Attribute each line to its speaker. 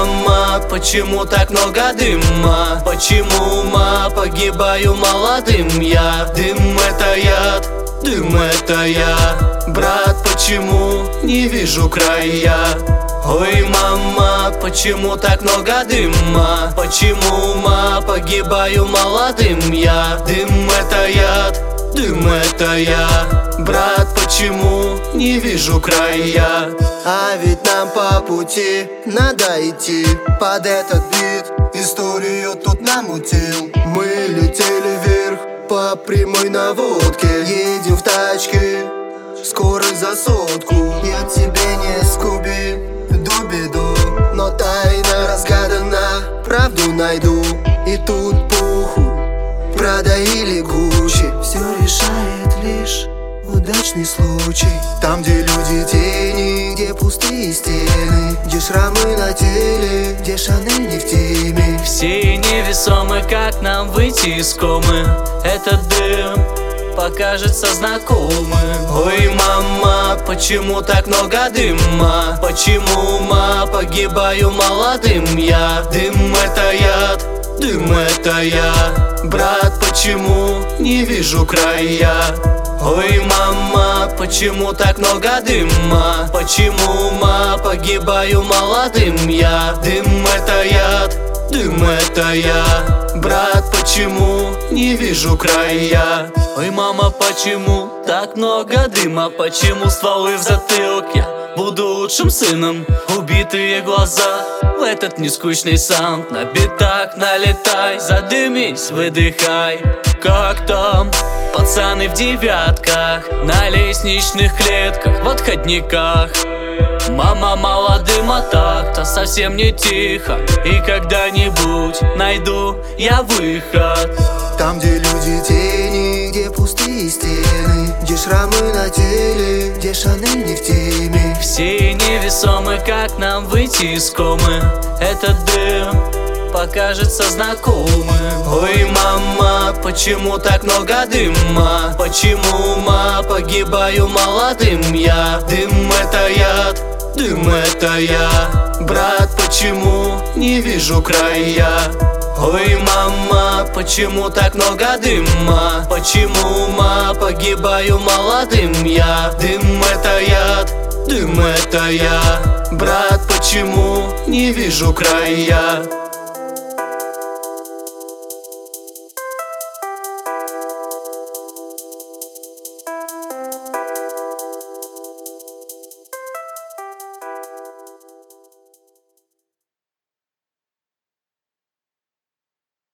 Speaker 1: мама, почему так много дыма? Почему, ма, погибаю молодым я? Дым это яд, дым это я. Брат, почему не вижу края? Ой, мама, почему так много дыма? Почему, ма, погибаю молодым я? Дым это яд, дым это я. Брат, почему не вижу края?
Speaker 2: А ведь нам по пути надо идти под этот бит. Историю тут намутил. Мы летели вверх по прямой наводке. Едем в тачке, скорость за сотку. Я тебе не Скуби, Дуби-Ду, но тайна разгадана, правду найду. И тут похуй, Прада или Гуччи, все решает лишь удачный случай. Там, где люди тени, где пустые стены, где шрамы на теле, где Шанель не в теме.
Speaker 1: Все невесомы, как нам выйти из комы? Этот дым покажется знакомым. Ой, мама, почему так много дыма? Почему, ма, погибаю молодым я? Дым это яд, дым это я. Брат, почему не вижу края? Ой, мама, почему так много дыма? Почему, ма, погибаю молодым я? Дым это яд, дым это я. Брат, почему не вижу края? Ой, мама, почему так много дыма? Почему стволы в затылок? Я буду лучшим сыном. Убитые глаза в этот нескучный саунд. На битах налетай, задымись, выдыхай. Как там пацаны в девятках, на лестничных клетках, в отходниках? Мама, мало дыма, так-то совсем не тихо. И когда-нибудь найду я выход.
Speaker 2: Там, где люди тени, где пустые стены, где шрамы на теле, где Шанель не в теме.
Speaker 1: Все невесомы, как нам выйти из комы? Этот дым покажется знакомым. Ой, мама, почему так много дыма? Почему, ма, погибаю молодым я? Дым это яд, дым это я. Брат, почему не вижу края? Ой, мама, почему так много дыма? Почему, ма, погибаю молодым я? Дым это яд, дым это я. Брат, почему не вижу края?